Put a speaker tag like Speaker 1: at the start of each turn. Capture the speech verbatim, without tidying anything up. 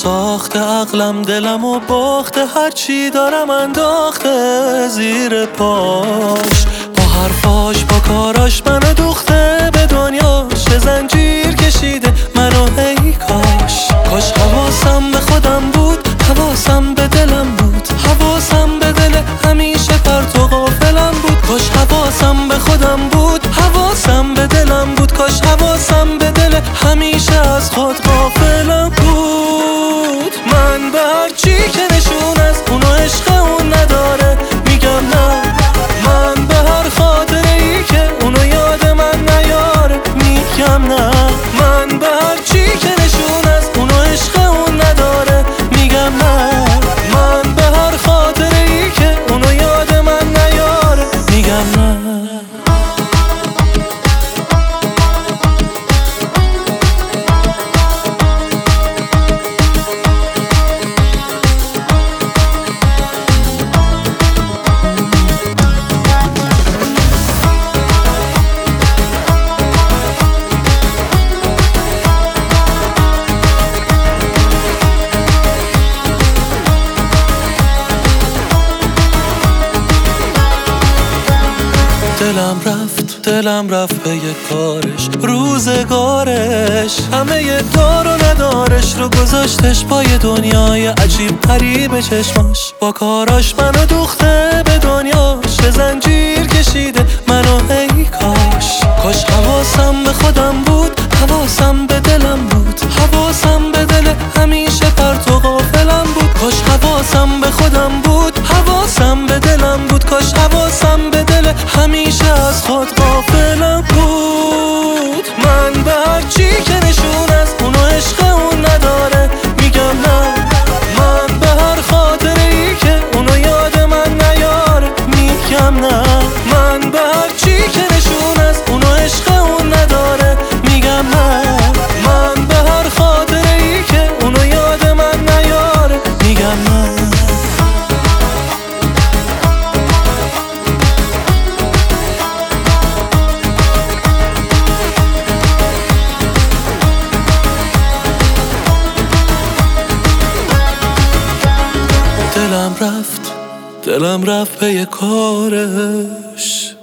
Speaker 1: ساخته عقلم دلم و باخته، هرچی دارم انداخته زیر پاش. با حرفاش با کاراش منو دوخته به دنیاش، زنجیر کشیده منو ای کاش. کاش حواسم به خودم بود، حواسم به دلم بود، حواسم به دل همیشه پرت و غافلم بود. کاش حواسم به خودم بود، حواسم به دلم بود، کاش حواسم به دل همیشه از خود غافلم بود. من به هرچی که نشون از اونو عشق اون نداره میگم نه، من به هر خاطره ای که اونو یاد من نیاره میگم نه، من به هرچی که نشون از اونو عشق اون نداره میگم نه، من به هر خاطره ای که اونو یاد من نیاره میگم نه. دلم رفت دلم رفت به یه کارش، روزگارش همه یه دار و ندارش رو گذاشتش با یه دنیای عجیب غریب چشماش. با کاراش منو دوخته به دنیاش، زنجیر کشیده منو ای کاش. کاش حواسم به خودم بود، حواسم به دلم بود، حواسم به دل همیشه پرت و غافلم بود. کاش حواسم به خودم بود، حواسم به دلم بود، کاش حواسم به دل همیشه از خود غافلم بود. من به هرچی که نشون از اونو عشق اون نداره میگم نه، من به هر خاطره ای که اونو یاد من نیاره میگم نه، من به هرچی که نشون از اونو عشق اون نداره میگم نه، من به هر خاطره ای که اونو یاد من نیاره میگم نه. دلم رفت دلم رفت به یه کارش.